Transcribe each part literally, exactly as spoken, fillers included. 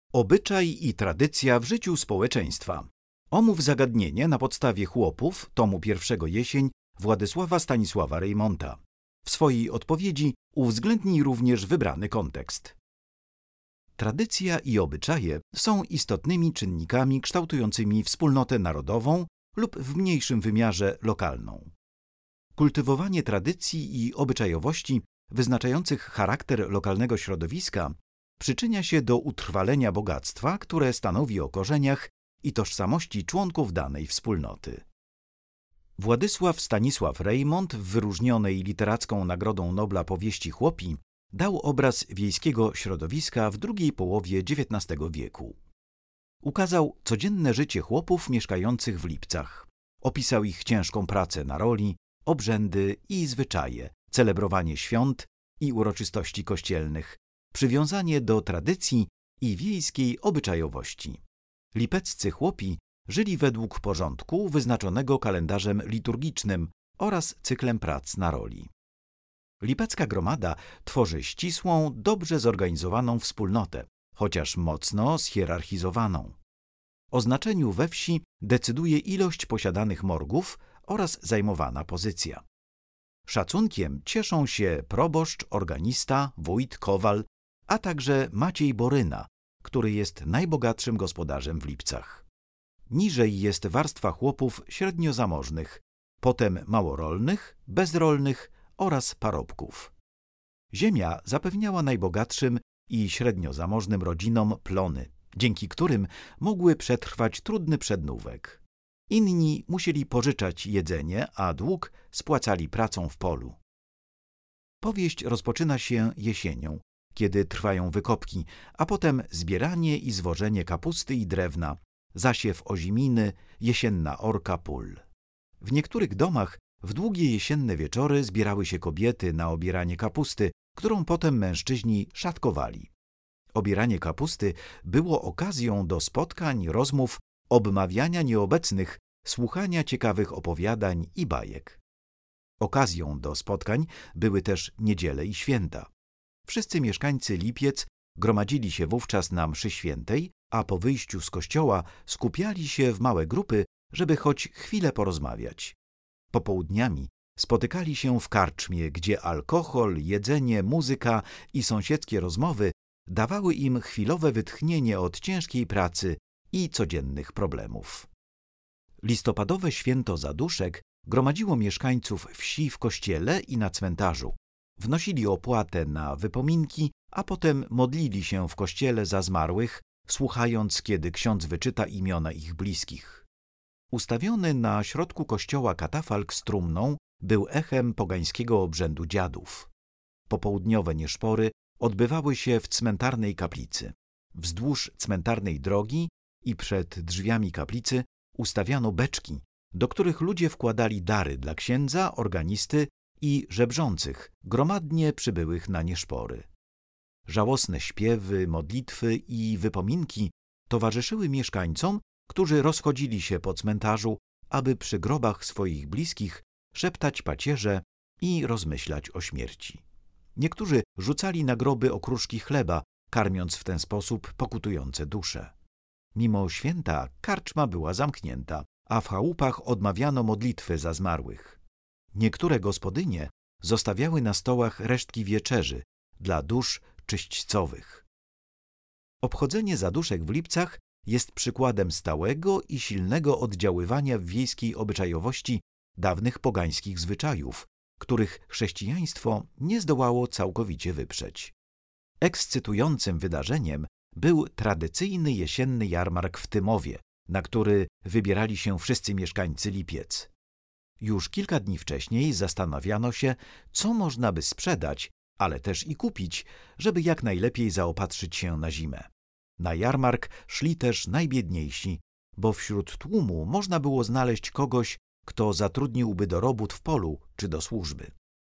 Obyczaj i tradycja w życiu społeczeństwa. Omów zagadnienie na podstawie Chłopów, tomu pierwszego Jesień, Władysława Stanisława Reymonta. W swojej odpowiedzi uwzględnij również wybrany kontekst. Tradycja i obyczaje są istotnymi czynnikami kształtującymi wspólnotę narodową lub w mniejszym wymiarze lokalną. Kultywowanie tradycji i obyczajowości wyznaczających charakter lokalnego środowiska przyczynia się do utrwalenia bogactwa, które stanowi o korzeniach i tożsamości członków danej wspólnoty. Władysław Stanisław Reymont w wyróżnionej literacką Nagrodą Nobla powieści Chłopi dał obraz wiejskiego środowiska w drugiej połowie dziewiętnastego wieku. Ukazał codzienne życie chłopów mieszkających w Lipcach. Opisał ich ciężką pracę na roli, obrzędy i zwyczaje, celebrowanie świąt i uroczystości kościelnych, przywiązanie do tradycji i wiejskiej obyczajowości. Lipeccy chłopi żyli według porządku wyznaczonego kalendarzem liturgicznym oraz cyklem prac na roli. Lipecka gromada tworzy ścisłą, dobrze zorganizowaną wspólnotę, chociaż mocno schierarchizowaną. O znaczeniu we wsi decyduje ilość posiadanych morgów oraz zajmowana pozycja. Szacunkiem cieszą się proboszcz, organista, wójt, kowal, a także Maciej Boryna, który jest najbogatszym gospodarzem w Lipcach. Niżej jest warstwa chłopów średnio zamożnych, potem małorolnych, bezrolnych oraz parobków. Ziemia zapewniała najbogatszym i średnio zamożnym rodzinom plony, dzięki którym mogły przetrwać trudny przednówek. Inni musieli pożyczać jedzenie, a dług spłacali pracą w polu. Powieść rozpoczyna się jesienią, kiedy trwają wykopki, a potem zbieranie i zwożenie kapusty i drewna, zasiew oziminy, jesienna orka pól. W niektórych domach w długie jesienne wieczory zbierały się kobiety na obieranie kapusty, którą potem mężczyźni szatkowali. Obieranie kapusty było okazją do spotkań, rozmów, obmawiania nieobecnych, słuchania ciekawych opowiadań i bajek. Okazją do spotkań były też niedziele i święta. Wszyscy mieszkańcy Lipiec gromadzili się wówczas na mszy świętej, a po wyjściu z kościoła skupiali się w małe grupy, żeby choć chwilę porozmawiać. Popołudniami spotykali się w karczmie, gdzie alkohol, jedzenie, muzyka i sąsiedzkie rozmowy dawały im chwilowe wytchnienie od ciężkiej pracy i codziennych problemów. Listopadowe święto zaduszek gromadziło mieszkańców wsi w kościele i na cmentarzu. Wnosili opłatę na wypominki, a potem modlili się w kościele za zmarłych, słuchając, kiedy ksiądz wyczyta imiona ich bliskich. Ustawiony na środku kościoła katafalk z trumną był echem pogańskiego obrzędu dziadów. Popołudniowe nieszpory odbywały się w cmentarnej kaplicy. Wzdłuż cmentarnej drogi i przed drzwiami kaplicy ustawiano beczki, do których ludzie wkładali dary dla księdza, organisty i żebrzących, gromadnie przybyłych na nieszpory. Żałosne śpiewy, modlitwy i wypominki towarzyszyły mieszkańcom, którzy rozchodzili się po cmentarzu, aby przy grobach swoich bliskich szeptać pacierze i rozmyślać o śmierci. Niektórzy rzucali na groby okruszki chleba, karmiąc w ten sposób pokutujące dusze. Mimo święta karczma była zamknięta, a w chałupach odmawiano modlitwy za zmarłych. Niektóre gospodynie zostawiały na stołach resztki wieczerzy dla dusz czyśćcowych. Obchodzenie zaduszek w Lipcach jest przykładem stałego i silnego oddziaływania w wiejskiej obyczajowości dawnych pogańskich zwyczajów, których chrześcijaństwo nie zdołało całkowicie wyprzeć. Ekscytującym wydarzeniem był tradycyjny jesienny jarmark w Tymowie, na który wybierali się wszyscy mieszkańcy Lipiec. Już kilka dni wcześniej zastanawiano się, co można by sprzedać, ale też i kupić, żeby jak najlepiej zaopatrzyć się na zimę. Na jarmark szli też najbiedniejsi, bo wśród tłumu można było znaleźć kogoś, kto zatrudniłby do robót w polu czy do służby.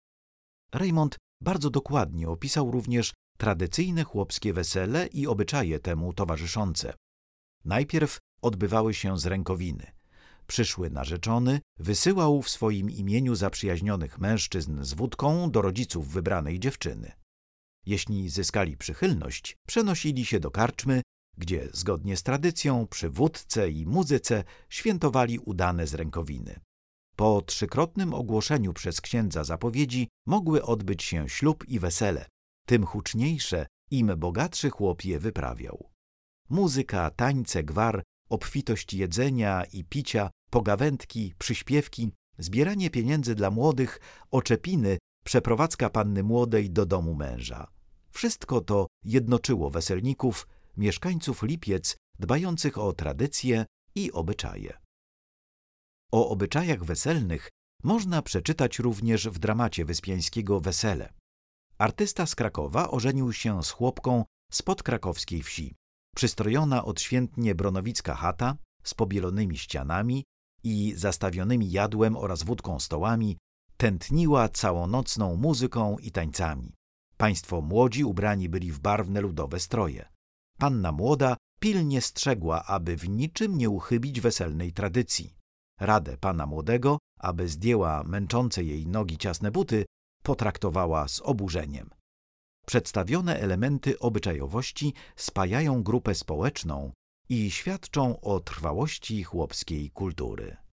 Reymont bardzo dokładnie opisał również tradycyjne chłopskie wesele i obyczaje temu towarzyszące. Najpierw odbywały się z rękowiny. Przyszły narzeczony wysyłał w swoim imieniu zaprzyjaźnionych mężczyzn z wódką do rodziców wybranej dziewczyny. Jeśli zyskali przychylność, przenosili się do karczmy, gdzie zgodnie z tradycją przy wódce i muzyce świętowali udane zrękowiny. Po trzykrotnym ogłoszeniu przez księdza zapowiedzi mogły odbyć się ślub i wesele, tym huczniejsze, im bogatszy chłop je wyprawiał. Muzyka, tańce, gwar, obfitość jedzenia i picia, pogawędki, przyśpiewki, zbieranie pieniędzy dla młodych, oczepiny, przeprowadzka panny młodej do domu męża. Wszystko to jednoczyło weselników, mieszkańców Lipiec, dbających o tradycje i obyczaje. O obyczajach weselnych można przeczytać również w dramacie Wyspiańskiego Wesele. Artysta z Krakowa ożenił się z chłopką z podkrakowskiej wsi. Przystrojona odświętnie bronowicka chata z pobielonymi ścianami i zastawionymi jadłem oraz wódką stołami tętniła całonocną muzyką i tańcami. Państwo młodzi ubrani byli w barwne ludowe stroje. Panna młoda pilnie strzegła, aby w niczym nie uchybić weselnej tradycji. Radę pana młodego, aby zdjęła męczące jej nogi ciasne buty, potraktowała z oburzeniem. Przedstawione elementy obyczajowości spajają grupę społeczną i świadczą o trwałości chłopskiej kultury.